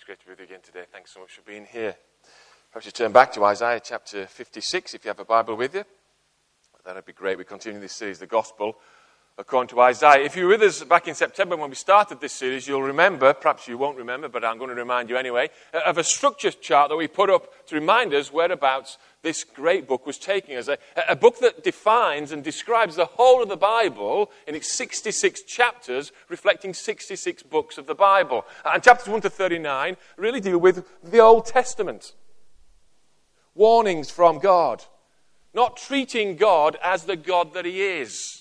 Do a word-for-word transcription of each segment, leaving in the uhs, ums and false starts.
great to be with you again today. Thanks so much for being here. Perhaps you turn back to Isaiah chapter fifty-six if you have a Bible with you. That would be great. We continue this series, The Gospel according to Isaiah. If you were with us back in September when we started this series, you'll remember, perhaps you won't remember, but I'm going to remind you anyway, of a structure chart that we put up to remind us whereabouts this great book was taking us. A, a book that defines and describes the whole of the Bible in its sixty-six chapters, reflecting sixty-six books of the Bible. And chapters one to thirty-nine really deal with the Old Testament. Warnings from God. Not treating God as the God that he is.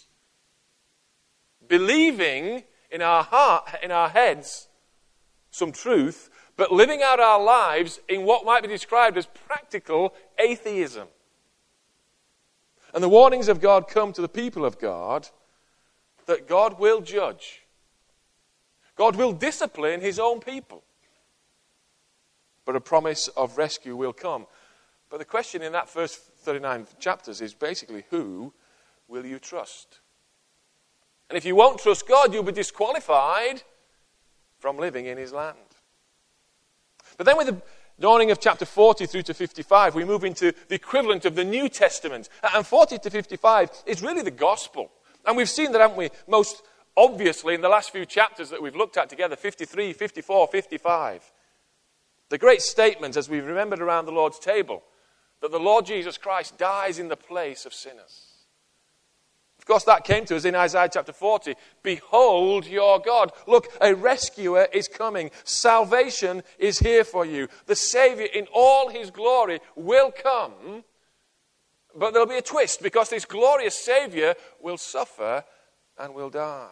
Believing in our heart, in our heads, some truth, but living out our lives in what might be described as practical atheism. And the warnings of God come to the people of God that God will judge. God will discipline his own people. But a promise of rescue will come. But the question in that first thirty-nine chapters is basically, who will you trust? And if you won't trust God, you'll be disqualified from living in his land. But then with the dawning of chapter forty through to fifty-five, we move into the equivalent of the New Testament. And forty to fifty-five is really the gospel. And we've seen that, haven't we, most obviously in the last few chapters that we've looked at together, fifty-three, fifty-four, fifty-five. The great statement, as we've remembered around the Lord's table, that the Lord Jesus Christ dies in the place of sinners. Of course, that came to us in Isaiah chapter forty. Behold your God. Look, a rescuer is coming. Salvation is here for you. The Savior in all his glory will come. But there'll be a twist, because this glorious Savior will suffer and will die.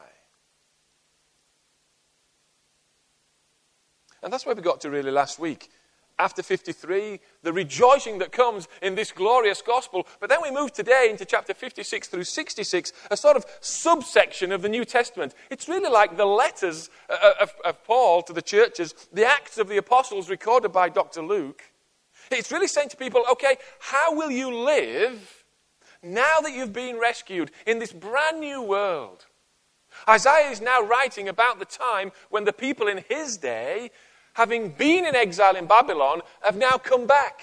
And that's where we got to really last week. After fifty-three, the rejoicing that comes in this glorious gospel. But then we move today into chapter fifty-six through sixty-six, a sort of subsection of the New Testament. It's really like the letters of, of Paul to the churches, the Acts of the Apostles recorded by Doctor Luke. It's really saying to people, okay, how will you live now that you've been rescued in this brand new world? Isaiah is now writing about the time when the people in his day, having been in exile in Babylon, have now come back.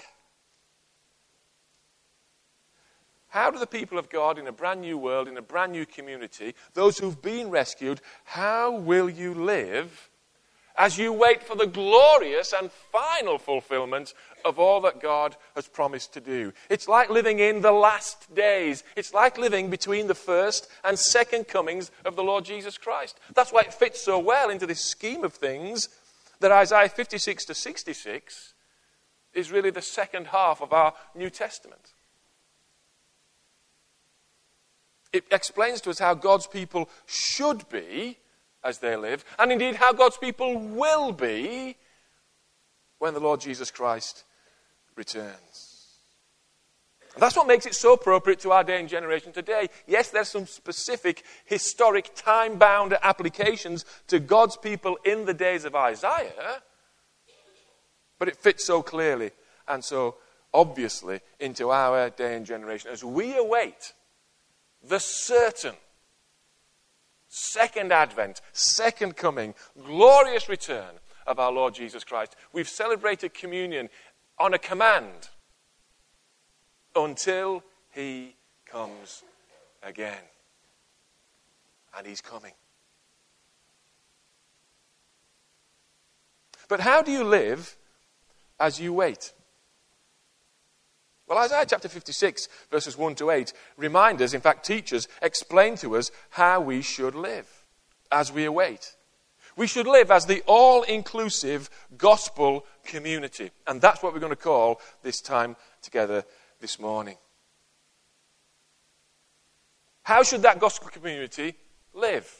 How do the people of God in a brand new world, in a brand new community, those who've been rescued, how will you live as you wait for the glorious and final fulfillment of all that God has promised to do? It's like living in the last days. It's like living between the first and second comings of the Lord Jesus Christ. That's why it fits so well into this scheme of things that Isaiah fifty-six to sixty-six is really the second half of our New Testament. It explains to us how God's people should be as they live, and indeed how God's people will be when the Lord Jesus Christ returns. And that's what makes it so appropriate to our day and generation today. Yes, there's some specific historic time-bound applications to God's people in the days of Isaiah, but it fits so clearly and so obviously into our day and generation as we await the certain second advent, second coming, glorious return of our Lord Jesus Christ. We've celebrated communion on a command until he comes again. And he's coming. But how do you live as you wait? Well, Isaiah chapter fifty-six, verses one to eight, remind us, in fact, teach us, explain to us how we should live as we await. We should live as the all-inclusive gospel community. And that's what we're going to call this time together this morning. How should that gospel community live?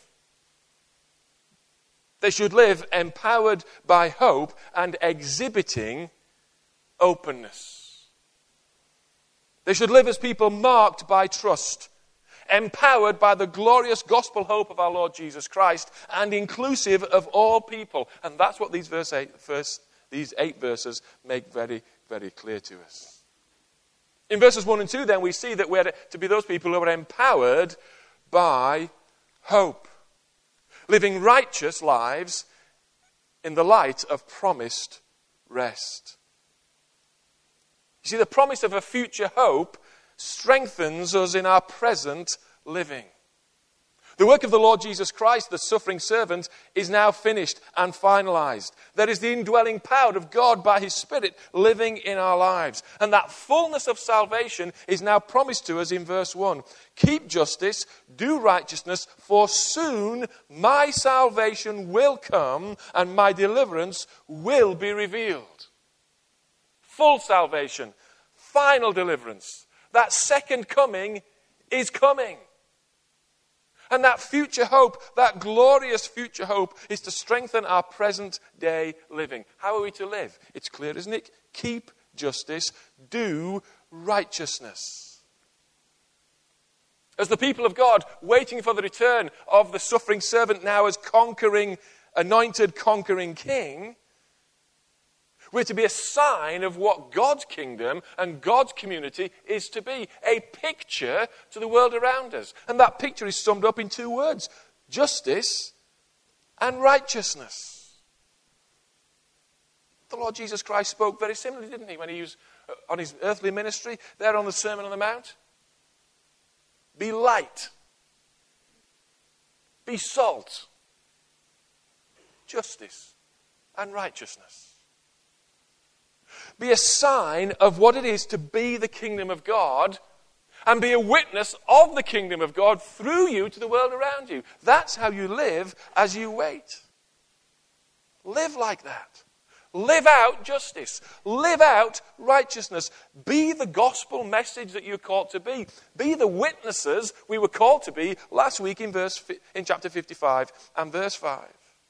They should live empowered by hope and exhibiting openness. They should live as people marked by trust, empowered by the glorious gospel hope of our Lord Jesus Christ, and inclusive of all people. And that's what these verse eight, verse, these eight verses make very, very clear to us. In verses one and two, then, we see that we're to be those people who are empowered by hope, living righteous lives in the light of promised rest. You see, the promise of a future hope strengthens us in our present living. The work of the Lord Jesus Christ, the suffering servant, is now finished and finalized. There is the indwelling power of God by His Spirit living in our lives. And that fullness of salvation is now promised to us in verse one. Keep justice, do righteousness, for soon my salvation will come and my deliverance will be revealed. Full salvation, final deliverance. That second coming is coming. And that future hope, that glorious future hope, is to strengthen our present day living. How are we to live? It's clear, isn't it? Keep justice, do righteousness. As the people of God, waiting for the return of the suffering servant now as conquering, anointed conquering king, we're to be a sign of what God's kingdom and God's community is to be. A picture to the world around us. And that picture is summed up in two words. Justice and righteousness. The Lord Jesus Christ spoke very similarly, didn't he, when he was on his earthly ministry, there on the Sermon on the Mount? Be light. Be salt. Justice and righteousness. Be a sign of what it is to be the kingdom of God and be a witness of the kingdom of God through you to the world around you. That's how you live as you wait. Live like that. Live out justice. Live out righteousness. Be the gospel message that you're called to be. Be the witnesses we were called to be last week in verse in chapter fifty-five and verse five.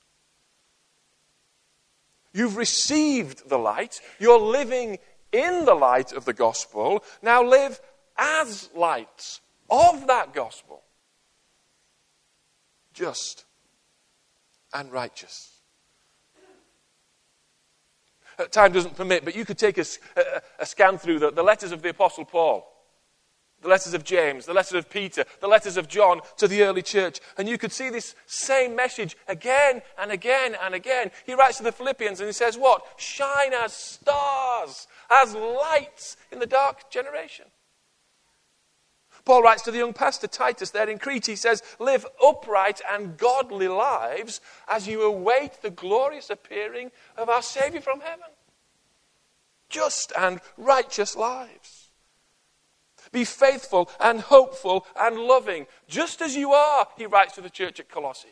You've received the light. You're living in the light of the gospel. Now live as lights of that gospel. Just and righteous. Time doesn't permit, but you could take a, a, a scan through the, the letters of the Apostle Paul. The letters of James, the letters of Peter, the letters of John to the early church. And you could see this same message again and again and again. He writes to the Philippians and he says what? Shine as stars, as lights in the dark generation. Paul writes to the young pastor Titus there in Crete. He says, live upright and godly lives as you await the glorious appearing of our Savior from heaven. Just and righteous lives. Be faithful and hopeful and loving, just as you are, he writes to the church at Colossae.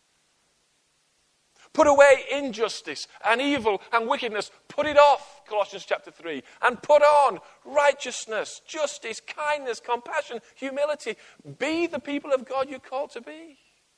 Put away injustice and evil and wickedness. Put it off, Colossians chapter three. And put on righteousness, justice, kindness, compassion, humility. Be the people of God you're called to be.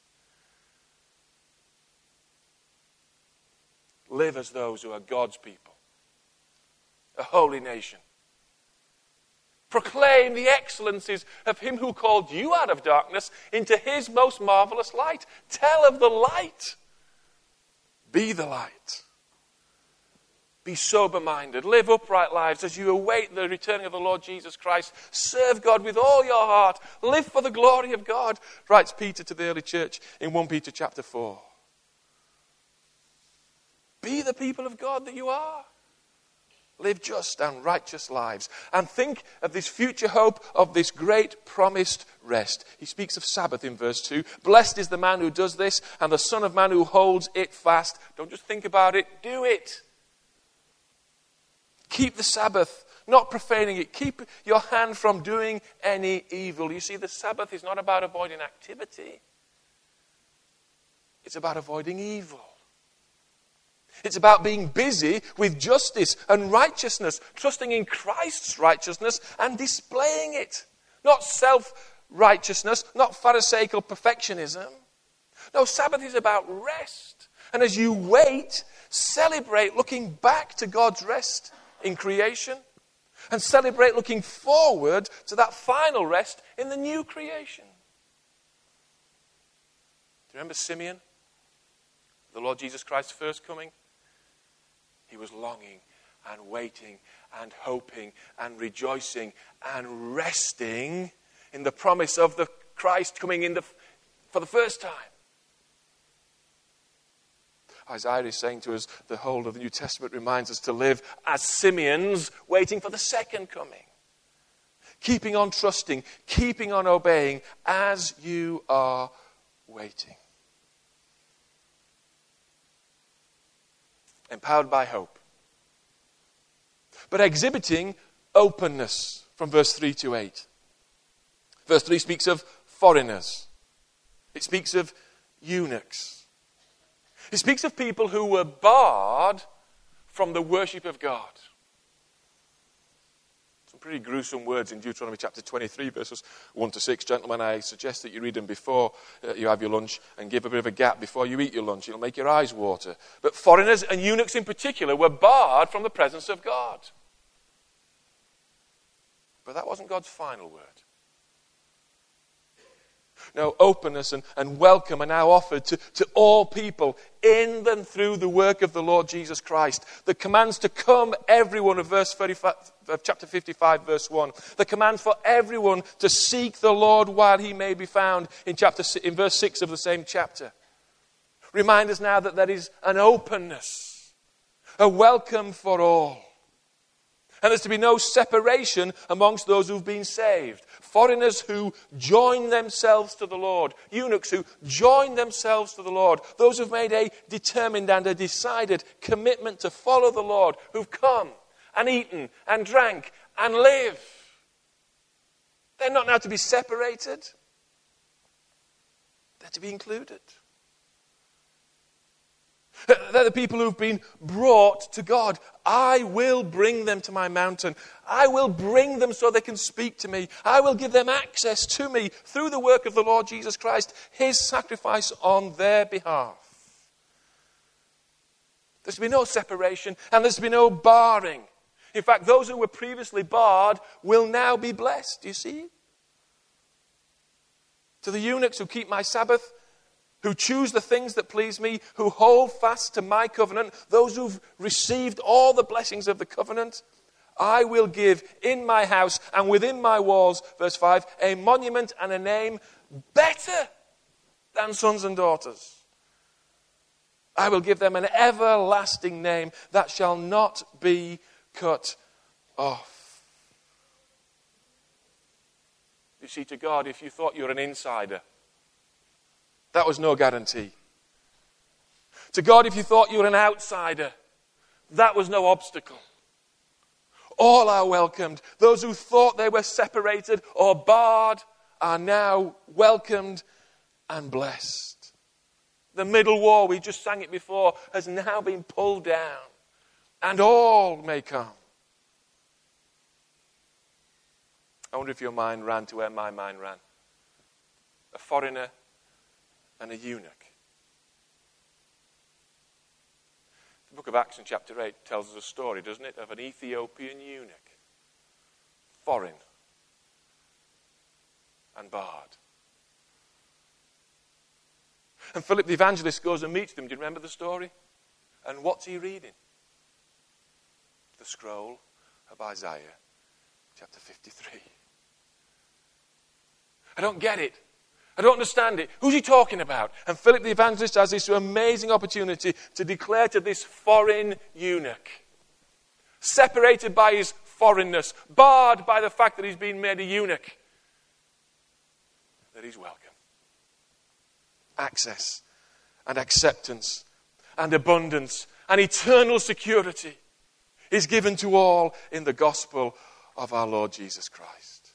Live as those who are God's people, a holy nation. Proclaim the excellencies of him who called you out of darkness into his most marvelous light. Tell of the light. Be the light. Be sober-minded. Live upright lives as you await the returning of the Lord Jesus Christ. Serve God with all your heart. Live for the glory of God, writes Peter to the early church in First Peter chapter four. Be the people of God that you are. Live just and righteous lives. And think of this future hope of this great promised rest. He speaks of Sabbath in verse two. Blessed is the man who does this and the Son of Man who holds it fast. Don't just think about it, do it. Keep the Sabbath, not profaning it. Keep your hand from doing any evil. You see, the Sabbath is not about avoiding activity. It's about avoiding evil. It's about being busy with justice and righteousness, trusting in Christ's righteousness and displaying it. Not self-righteousness, not Pharisaical perfectionism. No, Sabbath is about rest. And as you wait, celebrate looking back to God's rest in creation and celebrate looking forward to that final rest in the new creation. Do you remember Simeon? The Lord Jesus Christ's first coming? He was longing and waiting and hoping and rejoicing and resting in the promise of the Christ coming in the, for the first time. Isaiah is saying to us, the whole of the New Testament reminds us to live as Simeons waiting for the second coming. Keeping on trusting, keeping on obeying as you are waiting. Empowered by hope. But exhibiting openness from verse three to eight. Verse three speaks of foreigners. It speaks of eunuchs. It speaks of people who were barred from the worship of God. Some pretty gruesome words in Deuteronomy chapter twenty-three, verses one to six. Gentlemen, I suggest that you read them before uh, you have your lunch and give a bit of a gap before you eat your lunch. It'll make your eyes water. But foreigners and eunuchs in particular were barred from the presence of God. But that wasn't God's final word. No, openness and, and welcome are now offered to, to all people in and through the work of the Lord Jesus Christ. The commands to come, everyone, of verse thirty-five, of chapter fifty-five, verse one. The command for everyone to seek the Lord while he may be found in chapter in verse six of the same chapter. Remind us now that there is an openness, a welcome for all. And there's to be no separation amongst those who've been saved. Foreigners who join themselves to the Lord. Eunuchs who join themselves to the Lord. Those who've made a determined and a decided commitment to follow the Lord. Who've come and eaten and drank and live. They're not now to be separated. They're to be included. They're the people who've been brought to God. I will bring them to my mountain. I will bring them so they can speak to me. I will give them access to me through the work of the Lord Jesus Christ, his sacrifice on their behalf. There's to be no separation and there's to be no barring. In fact, those who were previously barred will now be blessed. Do you see? To the eunuchs who keep my Sabbath, who choose the things that please me, who hold fast to my covenant, those who've received all the blessings of the covenant, I will give in my house and within my walls, verse five, a monument and a name better than sons and daughters. I will give them an everlasting name that shall not be cut off. You see, to God, if you thought you were an insider, that was no guarantee. To God, if you thought you were an outsider, that was no obstacle. All are welcomed. Those who thought they were separated or barred are now welcomed and blessed. The middle wall, we just sang it before, has now been pulled down. And all may come. I wonder if your mind ran to where my mind ran. A foreigner and a eunuch. The book of Acts in chapter eight tells us a story, doesn't it, of an Ethiopian eunuch. Foreign and barred. And Philip the evangelist goes and meets them. Do you remember the story? And what's he reading? The scroll of Isaiah, chapter fifty-three. I don't get it. I don't understand it. Who's he talking about? And Philip the evangelist has this amazing opportunity to declare to this foreign eunuch, separated by his foreignness, barred by the fact that he's been made a eunuch, that he's welcome. Access and acceptance and abundance and eternal security is given to all in the gospel of our Lord Jesus Christ.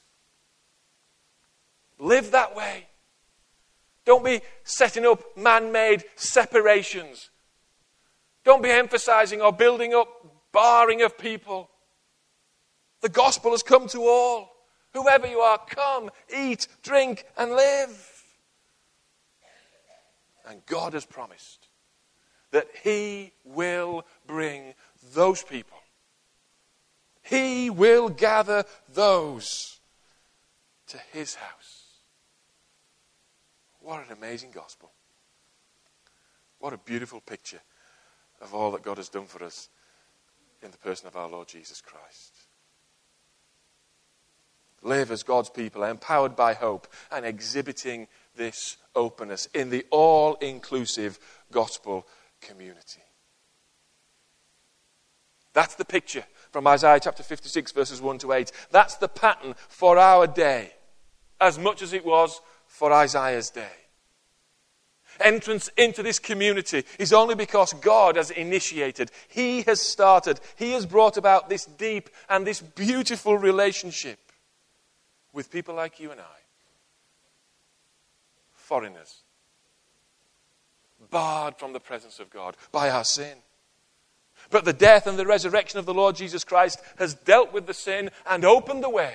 Live that way. Don't be setting up man-made separations. Don't be emphasizing or building up barring of people. The gospel has come to all. Whoever you are, come, eat, drink, and live. And God has promised that he will bring those people. He will gather those to his house. What an amazing gospel. What a beautiful picture of all that God has done for us in the person of our Lord Jesus Christ. Live as God's people, empowered by hope and exhibiting this openness in the all-inclusive gospel community. That's the picture from Isaiah chapter fifty-six, verses one to eight. That's the pattern for our day, as much as it was for Isaiah's day. Entrance into this community is only because God has initiated. He has started. He has brought about this deep and this beautiful relationship with people like you and I. Foreigners. Barred from the presence of God by our sin. But the death and the resurrection of the Lord Jesus Christ has dealt with the sin and opened the way.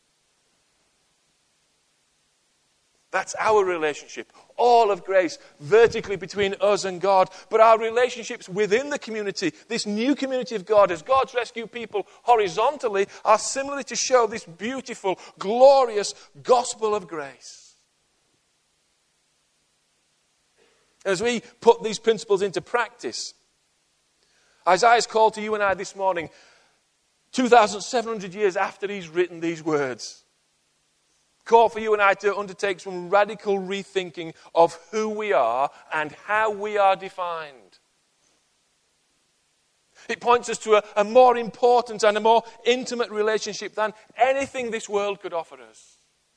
That's our relationship. All of grace, vertically between us and God. But our relationships within the community, this new community of God, as God's rescued people horizontally, are similarly to show this beautiful, glorious gospel of grace. As we put these principles into practice, Isaiah's call to you and I this morning, two thousand seven hundred years after he's written these words, call for you and I to undertake some radical rethinking of who we are and how we are defined. It points us to a, a more important and a more intimate relationship than anything this world could offer us.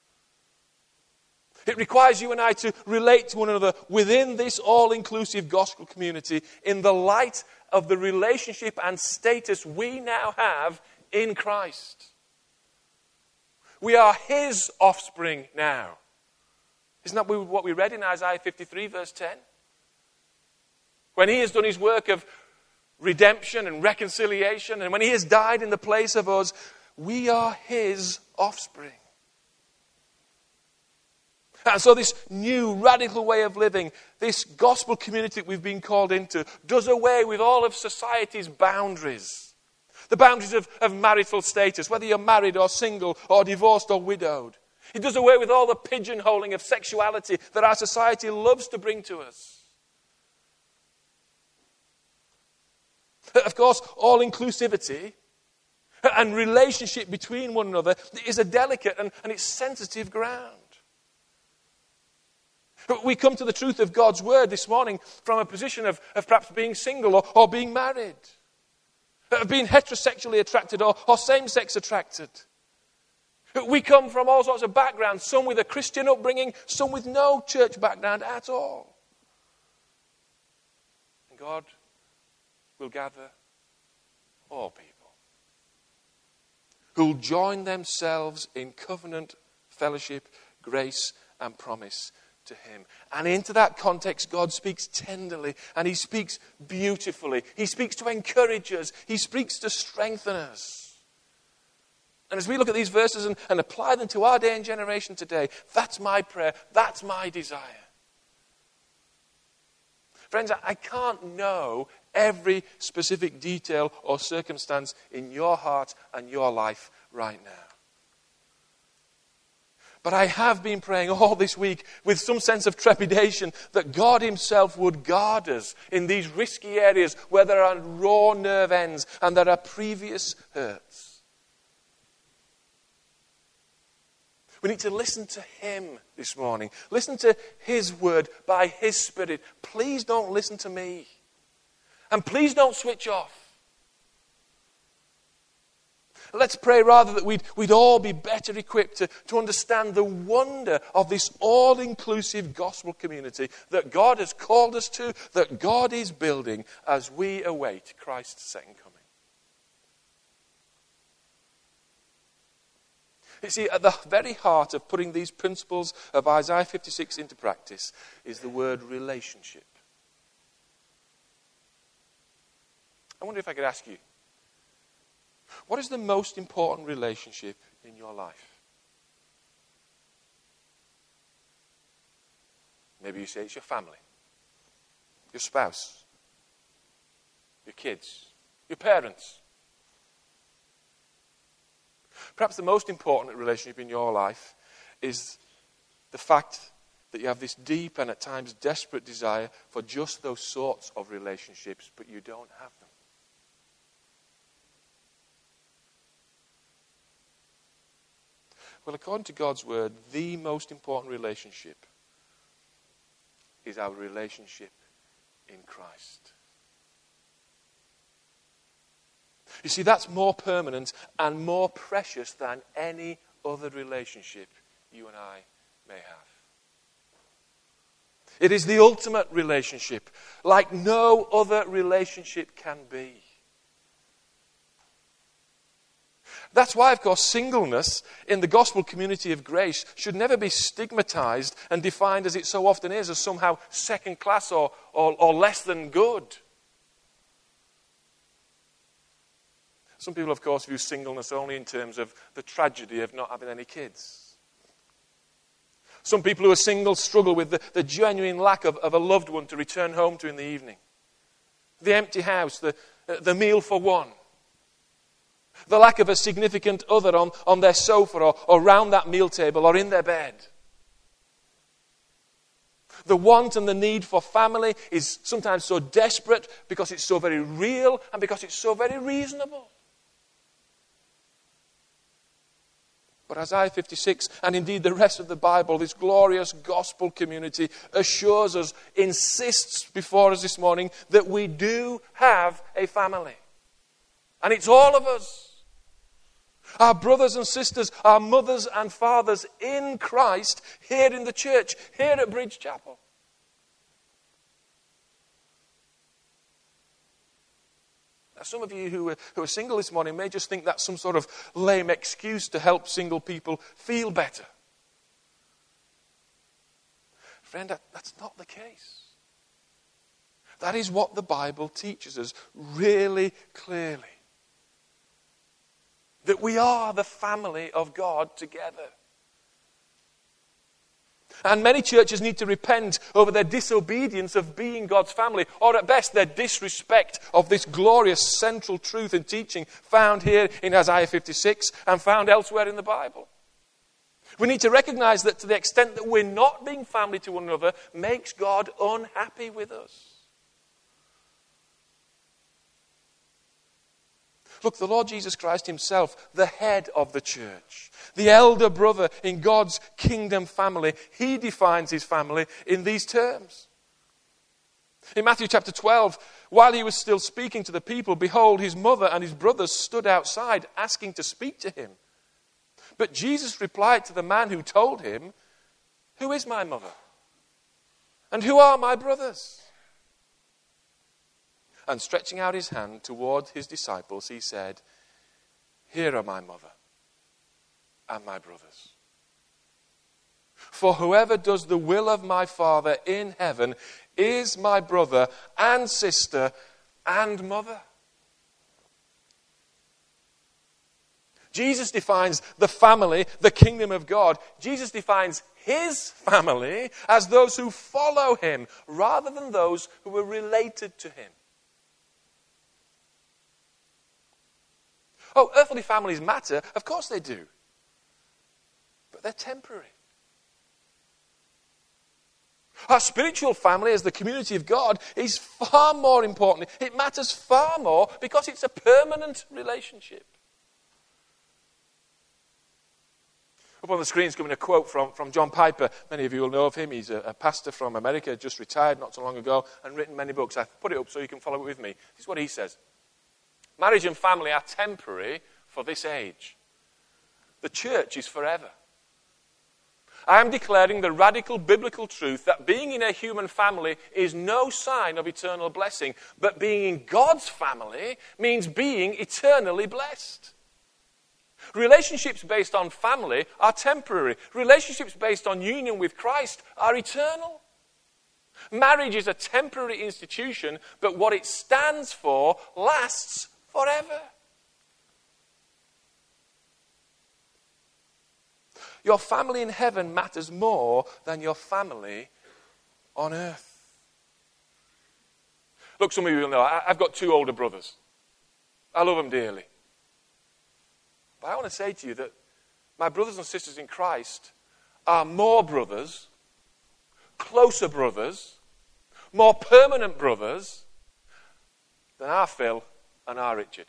It requires you and I to relate to one another within this all-inclusive gospel community in the light of the relationship and status we now have in Christ. We are his offspring now. Isn't that what we read in Isaiah fifty-three, verse ten? When he has done his work of redemption and reconciliation, and when he has died in the place of us, we are his offspring. And so this new radical way of living, this gospel community that we've been called into, does away with all of society's boundaries. The boundaries of, of marital status, whether you're married or single or divorced or widowed. It does away with all the pigeonholing of sexuality that our society loves to bring to us. Of course, all inclusivity and relationship between one another is a delicate and, and it's sensitive ground. We come to the truth of God's word this morning from a position of, of perhaps being single or, or being married. Of being heterosexually attracted or, or same-sex attracted. We come from all sorts of backgrounds, some with a Christian upbringing, some with no church background at all. And God will gather all people who'll join themselves in covenant, fellowship, grace, and promise to him. And into that context, God speaks tenderly and he speaks beautifully. He speaks to encourage us. He speaks to strengthen us. And as we look at these verses and, and apply them to our day and generation today, that's my prayer. That's my desire. Friends, I can't know every specific detail or circumstance in your heart and your life right now. But I have been praying all this week with some sense of trepidation that God himself would guard us in these risky areas where there are raw nerve ends and there are previous hurts. We need to listen to him this morning. Listen to his word by his Spirit. Please don't listen to me. And please don't switch off. Let's pray rather that we'd, we'd all be better equipped to, to understand the wonder of this all-inclusive gospel community that God has called us to, that God is building as we await Christ's second coming. You see, at the very heart of putting these principles of Isaiah fifty-six into practice is the word relationship. I wonder if I could ask you, what is the most important relationship in your life? Maybe you say it's your family, your spouse, your kids, your parents. Perhaps the most important relationship in your life is the fact that you have this deep and at times desperate desire for just those sorts of relationships, but you don't have them. Well, according to God's word, the most important relationship is our relationship in Christ. You see, that's more permanent and more precious than any other relationship you and I may have. It is the ultimate relationship, like no other relationship can be. That's why, of course, singleness in the gospel community of grace should never be stigmatized and defined, as it so often is, as somehow second class or, or, or less than good. Some people, of course, view singleness only in terms of the tragedy of not having any kids. Some people who are single struggle with the, the genuine lack of, of a loved one to return home to in the evening. The empty house, the, the meal for one. The lack of a significant other on, on their sofa or, or around that meal table or in their bed. The want and the need for family is sometimes so desperate because it's so very real and because it's so very reasonable. But Isaiah fifty-six, and indeed the rest of the Bible, this glorious gospel community assures us, insists before us this morning, that we do have a family. And it's all of us. Our brothers and sisters, our mothers and fathers in Christ, here in the church, here at Bridge Chapel. Now, some of you who are, who are single this morning may just think that's some sort of lame excuse to help single people feel better. Friend, that, that's not the case. That is what the Bible teaches us really clearly. That we are the family of God together. And many churches need to repent over their disobedience of being God's family, or at best their disrespect of this glorious central truth and teaching found here in Isaiah fifty-six and found elsewhere in the Bible. We need to recognize that to the extent that we're not being family to one another makes God unhappy with us. Look, the Lord Jesus Christ himself, the head of the church, the elder brother in God's kingdom family, he defines his family in these terms. In Matthew chapter twelve, while he was still speaking to the people, behold, his mother and his brothers stood outside asking to speak to him. But Jesus replied to the man who told him, "Who is my mother? And who are my brothers?" And stretching out his hand toward his disciples, he said, "Here are my mother and my brothers. For whoever does the will of my Father in heaven is my brother and sister and mother." Jesus defines the family, the kingdom of God. Jesus defines his family as those who follow him rather than those who are related to him. Oh, earthly families matter. Of course they do. But they're temporary. Our spiritual family as the community of God is far more important. It matters far more because it's a permanent relationship. Up on the screen is coming a quote from, from John Piper. Many of you will know of him. He's a, a pastor from America, just retired not so long ago, and written many books. I've put it up so you can follow it with me. This is what he says. Marriage and family are temporary for this age. The church is forever. I am declaring the radical biblical truth that being in a human family is no sign of eternal blessing, but being in God's family means being eternally blessed. Relationships based on family are temporary. Relationships based on union with Christ are eternal. Marriage is a temporary institution, but what it stands for lasts forever. Your family in heaven matters more than your family on earth. Look, some of you will know, I've got two older brothers. I love them dearly. But I want to say to you that my brothers and sisters in Christ are more brothers, closer brothers, more permanent brothers than our Phil and our Richard.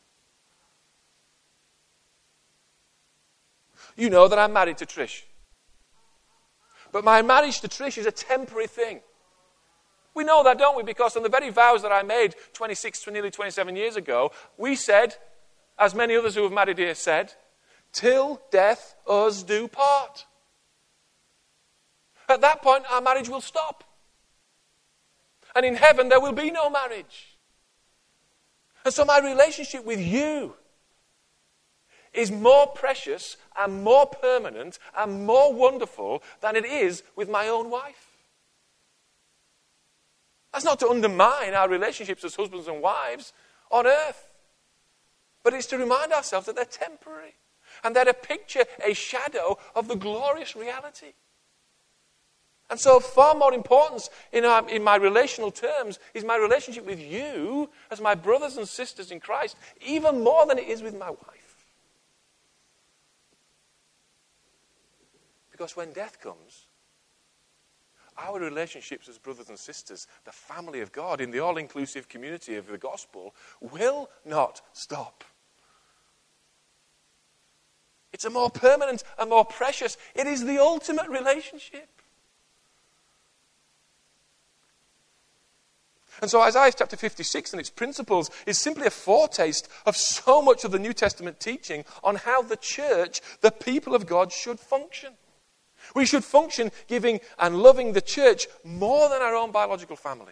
You know that I'm married to Trish. But my marriage to Trish is a temporary thing. We know that, don't we? Because on the very vows that I made twenty-six, nearly twenty-seven years ago, we said, as many others who have married here said, till death us do part. At that point, our marriage will stop. And in heaven, there will be no marriage. And so my relationship with you is more precious and more permanent and more wonderful than it is with my own wife. That's not to undermine our relationships as husbands and wives on earth. But it's to remind ourselves that they're temporary. And they're a picture, a shadow of the glorious reality. And so far more importance in, our, in my relational terms is my relationship with you as my brothers and sisters in Christ, even more than it is with my wife. Because when death comes, our relationships as brothers and sisters, the family of God in the all-inclusive community of the gospel, will not stop. It's a more permanent and more precious. It is the ultimate relationship. And so Isaiah chapter fifty-six and its principles is simply a foretaste of so much of the New Testament teaching on how the church, the people of God, should function. We should function giving and loving the church more than our own biological family.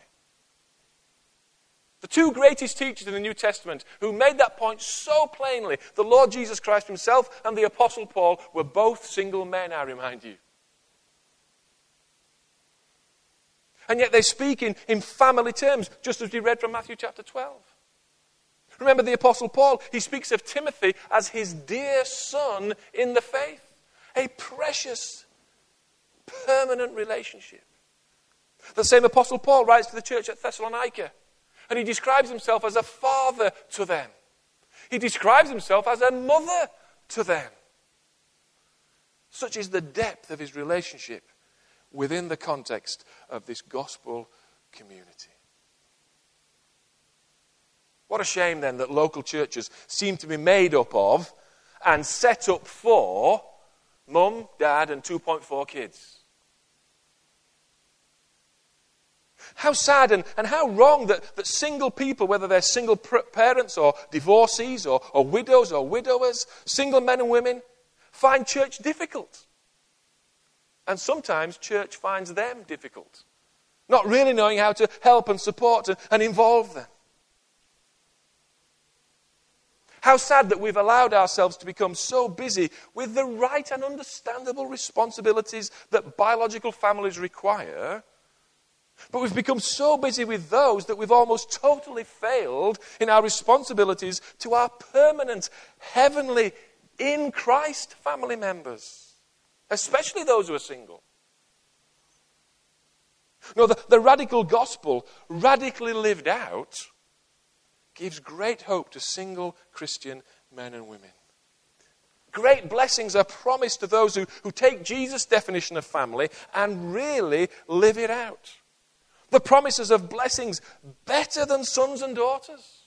The two greatest teachers in the New Testament who made that point so plainly, the Lord Jesus Christ himself and the Apostle Paul, were both single men, I remind you. And yet they speak in, in family terms, just as we read from Matthew chapter twelve. Remember the Apostle Paul, he speaks of Timothy as his dear son in the faith. A precious, permanent relationship. The same Apostle Paul writes to the church at Thessalonica, and he describes himself as a father to them. He describes himself as a mother to them. Such is the depth of his relationship within the context of this gospel community. What a shame then that local churches seem to be made up of and set up for mum, dad, and two point four kids. How sad and, and how wrong that, that single people, whether they're single pr- parents or divorcees or, or widows or widowers, single men and women, find church difficult. And sometimes church finds them difficult. Not really knowing how to help and support and, and involve them. How sad that we've allowed ourselves to become so busy with the right and understandable responsibilities that biological families require, but we've become so busy with those that we've almost totally failed in our responsibilities to our permanent, heavenly, in Christ family members, especially those who are single. No, the, the radical gospel, radically lived out, gives great hope to single Christian men and women. Great blessings are promised to those who, who take Jesus' definition of family and really live it out. The promises of blessings better than sons and daughters.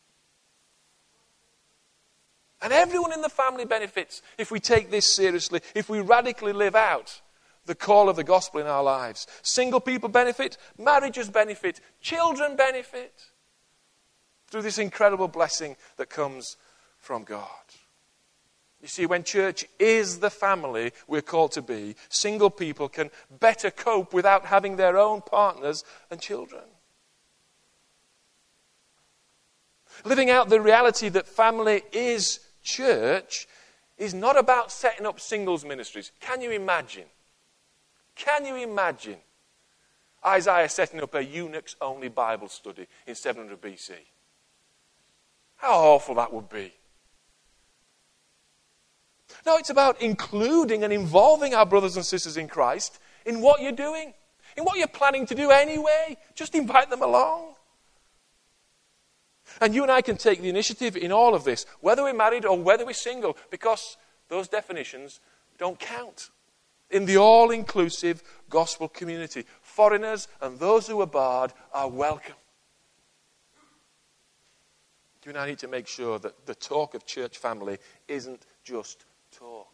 And everyone in the family benefits if we take this seriously, if we radically live out the call of the gospel in our lives. Single people benefit, marriages benefit, children benefit through this incredible blessing that comes from God. You see, when church is the family we're called to be, single people can better cope without having their own partners and children. Living out the reality that family is church is not about setting up singles ministries. Can you imagine? Can you imagine Isaiah setting up a eunuchs-only Bible study in seven hundred B C? How awful that would be. No, it's about including and involving our brothers and sisters in Christ in what you're doing, in what you're planning to do anyway. Just invite them along. And you and I can take the initiative in all of this, whether we're married or whether we're single, because those definitions don't count in the all-inclusive gospel community. Foreigners and those who are barred are welcome. You and I need to make sure that the talk of church family isn't just talk.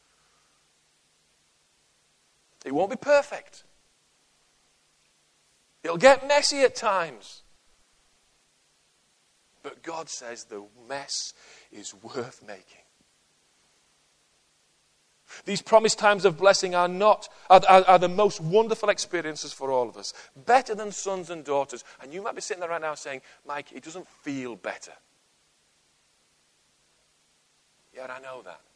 It won't be perfect. It'll get messy at times. But God says the mess is worth making. These promised times of blessing are not are, are, are the most wonderful experiences for all of us. Better than sons and daughters. And you might be sitting there right now saying, Mike, it doesn't feel better. Yet I know that.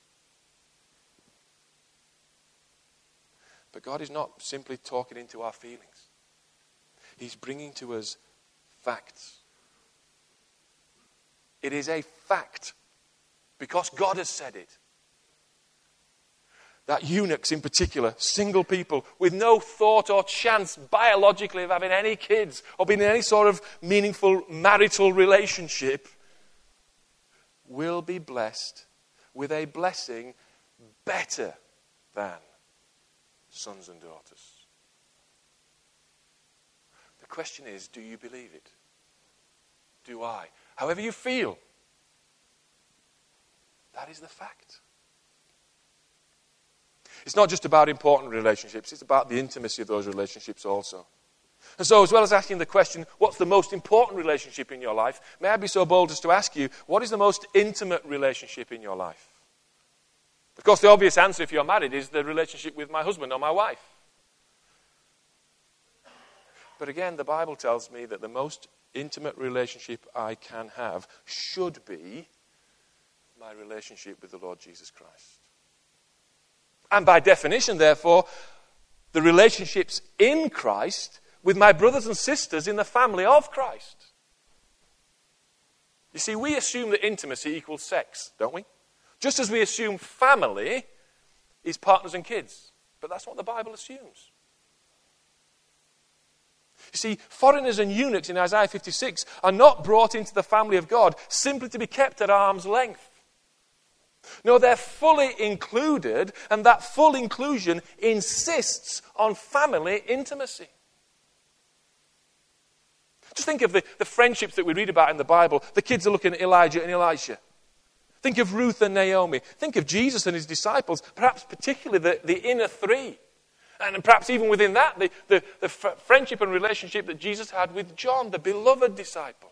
But God is not simply talking into our feelings. He's bringing to us facts. It is a fact, because God has said it, that eunuchs in particular, single people with no thought or chance biologically of having any kids or being in any sort of meaningful marital relationship, will be blessed with a blessing better than sons and daughters. The question is, do you believe it? Do I? However you feel, that is the fact. It's not just about important relationships, it's about the intimacy of those relationships also. And so, as well as asking the question, what's the most important relationship in your life, may I be so bold as to ask you, what is the most intimate relationship in your life? Of course, the obvious answer if you're married is the relationship with my husband or my wife. But again, the Bible tells me that the most intimate relationship I can have should be my relationship with the Lord Jesus Christ. And by definition, therefore, the relationships in Christ with my brothers and sisters in the family of Christ. You see, we assume that intimacy equals sex, don't we? Just as we assume family is partners and kids. But that's what the Bible assumes. You see, foreigners and eunuchs in Isaiah fifty-six are not brought into the family of God simply to be kept at arm's length. No, they're fully included, and that full inclusion insists on family intimacy. Just think of the, the friendships that we read about in the Bible. The kids are looking at Elijah and Elisha. Think of Ruth and Naomi. Think of Jesus and his disciples, perhaps particularly the, the inner three. And perhaps even within that, the, the, the f- friendship and relationship that Jesus had with John, the beloved disciple.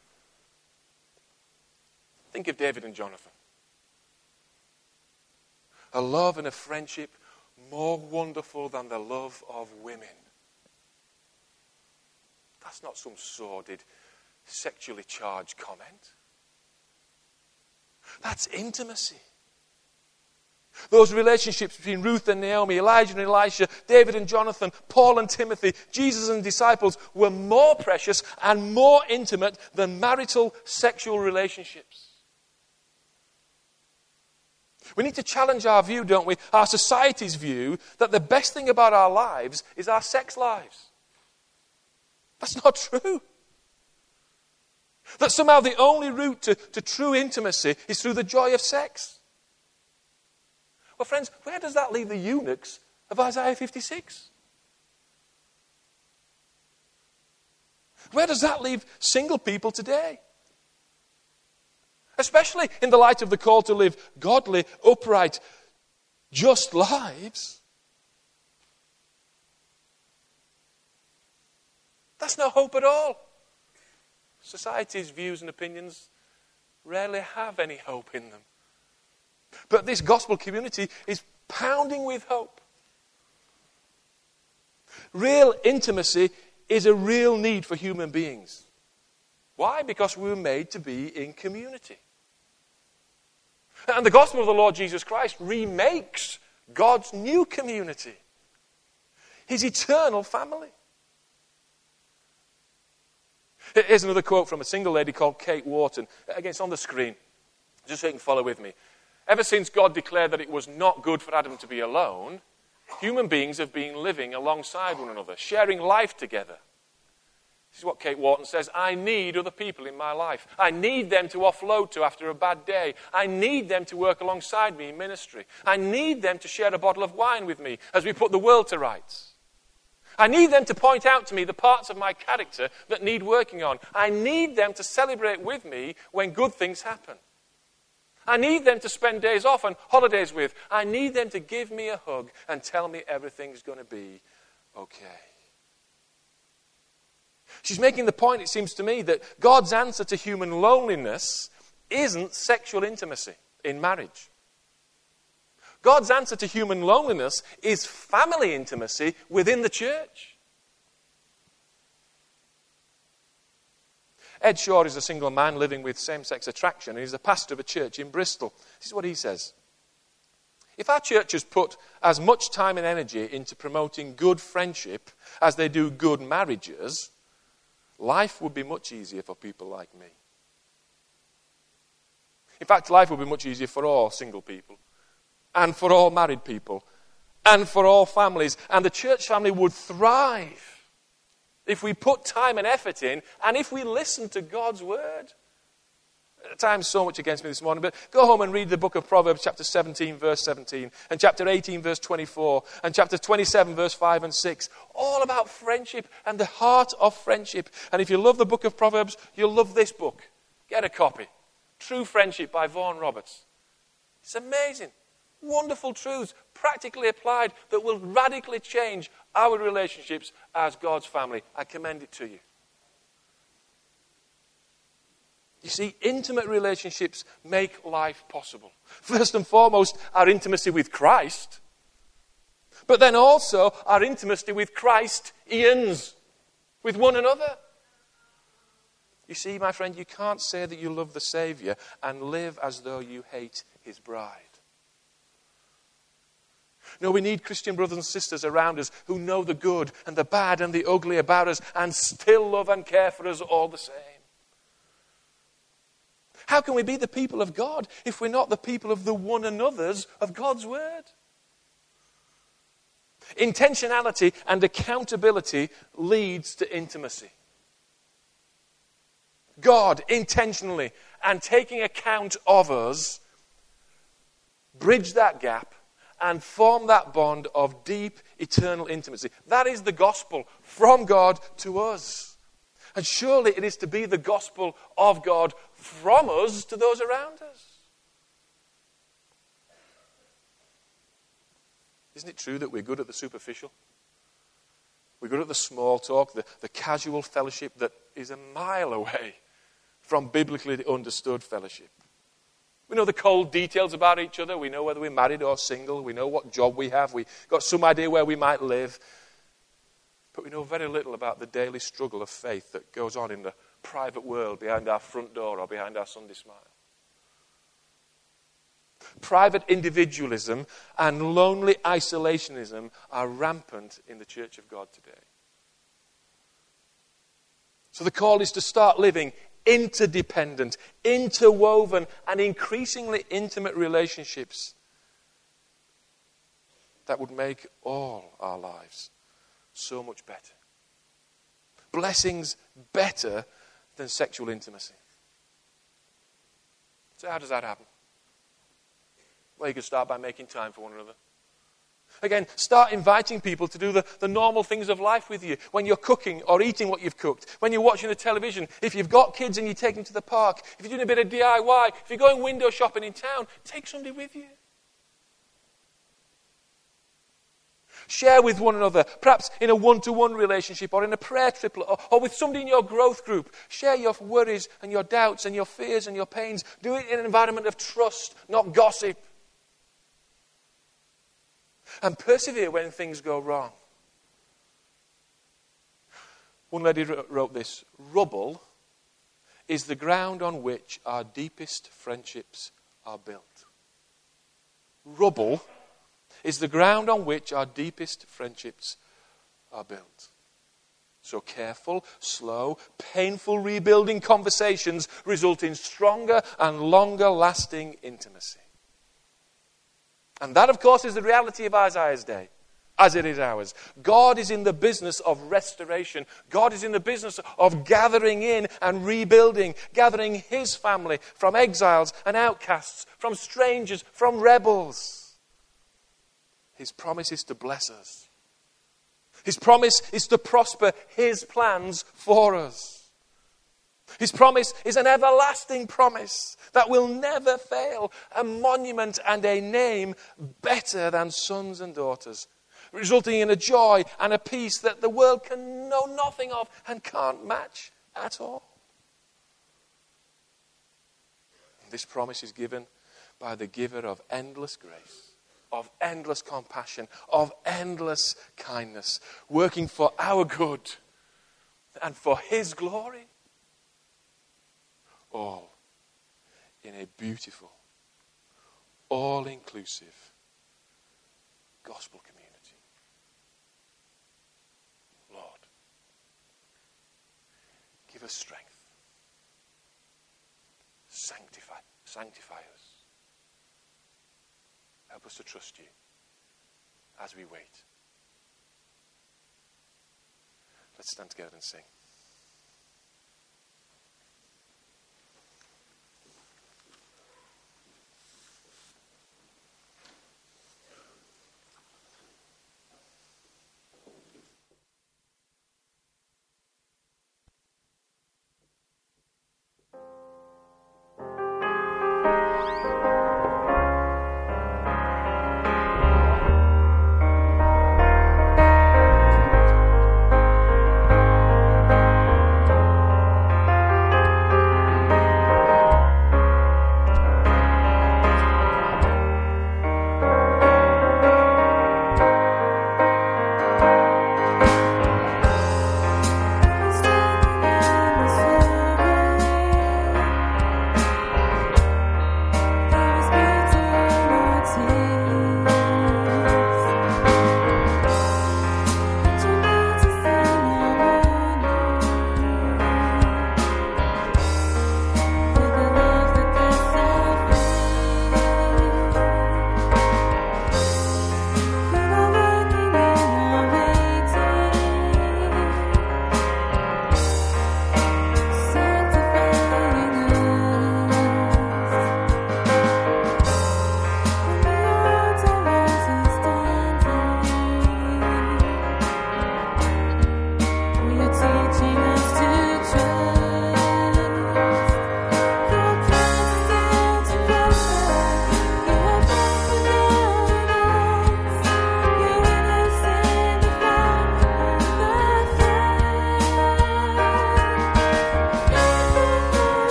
Think of David and Jonathan. A love and a friendship more wonderful than the love of women. That's not some sordid, sexually charged comment. That's intimacy. Those relationships between Ruth and Naomi, Elijah and Elisha, David and Jonathan, Paul and Timothy, Jesus and disciples were more precious and more intimate than marital sexual relationships. We need to challenge our view, don't we? Our society's view that the best thing about our lives is our sex lives. That's not true. That somehow the only route to, to true intimacy is through the joy of sex. Well, friends, where does that leave the eunuchs of Isaiah fifty-six? Where does that leave single people today? Especially in the light of the call to live godly, upright, just lives. That's no hope at all. Society's views and opinions rarely have any hope in them. But this gospel community is pounding with hope. Real intimacy is a real need for human beings. Why? Because we were made to be in community. And the gospel of the Lord Jesus Christ remakes God's new community. His eternal family. Here's another quote from a single lady called Kate Wharton. Again, it's on the screen, just so you can follow with me. Ever since God declared that it was not good for Adam to be alone, human beings have been living alongside one another, sharing life together. This is what Kate Wharton says. I need other people in my life. I need them to offload to after a bad day. I need them to work alongside me in ministry. I need them to share a bottle of wine with me as we put the world to rights. I need them to point out to me the parts of my character that need working on. I need them to celebrate with me when good things happen. I need them to spend days off and holidays with. I need them to give me a hug and tell me everything's going to be okay. She's making the point, it seems to me, that God's answer to human loneliness isn't sexual intimacy in marriage. God's answer to human loneliness is family intimacy within the church. Ed Shaw is a single man living with same-sex attraction, and he's the pastor of a church in Bristol. This is what he says. If our churches put as much time and energy into promoting good friendship as they do good marriages, life would be much easier for people like me. In fact, life would be much easier for all single people, and for all married people, and for all families. And the church family would thrive if we put time and effort in, and if we listen to God's word. Time's so much against me this morning, but go home and read the book of Proverbs, chapter seventeen, verse seventeen, and chapter eighteen, verse twenty-four, and chapter twenty-seven, verse five and six. All about friendship and the heart of friendship. And if you love the book of Proverbs, you'll love this book. Get a copy. True Friendship by Vaughan Roberts. It's amazing. Wonderful truths, practically applied, that will radically change our relationships as God's family. I commend it to you. You see, intimate relationships make life possible. First and foremost, our intimacy with Christ, but then also our intimacy with Christians, with one another. You see, my friend, you can't say that you love the Savior and live as though you hate his bride. No, we need Christian brothers and sisters around us who know the good and the bad and the ugly about us and still love and care for us all the same. How can we be the people of God if we're not the people of the one another's of God's word? Intentionality and accountability leads to intimacy. God intentionally and taking account of us bridge that gap and form that bond of deep, eternal intimacy. That is the gospel from God to us. And surely it is to be the gospel of God from us to those around us. Isn't it true that we're good at the superficial? We're good at the small talk, the, the casual fellowship that is a mile away from biblically understood fellowship. We know the cold details about each other. We know whether we're married or single. We know what job we have. We've got some idea where we might live. But we know very little about the daily struggle of faith that goes on in the private world behind our front door or behind our Sunday smile. Private individualism and lonely isolationism are rampant in the Church of God today. So the call is to start living interdependent, interwoven, and increasingly intimate relationships that would make all our lives so much better. Blessings better than sexual intimacy. So how does that happen? Well, you can start by making time for one another. Again, start inviting people to do the, the normal things of life with you. When you're cooking or eating what you've cooked. When you're watching the television. If you've got kids and you take them to the park. If you're doing a bit of D I Y. If you're going window shopping in town. Take somebody with you. Share with one another. Perhaps in a one-to-one relationship or in a prayer triplet or, or with somebody in your growth group. Share your worries and your doubts and your fears and your pains. Do it in an environment of trust, not gossip. And persevere when things go wrong. One lady wrote this: rubble is the ground on which our deepest friendships are built. Rubble is the ground on which our deepest friendships are built. So careful, slow, painful rebuilding conversations result in stronger and longer lasting intimacy. And that, of course, is the reality of Isaiah's day, as it is ours. God is in the business of restoration. God is in the business of gathering in and rebuilding, gathering his family from exiles and outcasts, from strangers, from rebels. His promise is to bless us. His promise is to prosper his plans for us. His promise is an everlasting promise that will never fail, a monument and a name better than sons and daughters. resulting in a joy and a peace that the world can know nothing of and can't match at all. This promise is given by the giver of endless grace, of endless compassion, of endless kindness, working for our good and for his glory. All in a beautiful, all-inclusive gospel community. Lord, give us strength. Sanctify, sanctify us. Help us to trust you as we wait. Let's stand together and sing.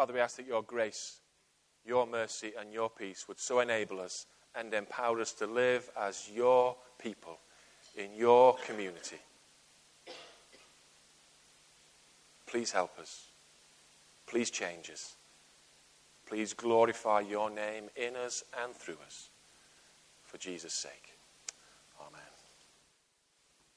Father, we ask that your grace, your mercy, and your peace would so enable us and empower us to live as your people in your community. Please help us. Please change us. Please glorify your name in us and through us. For Jesus' sake.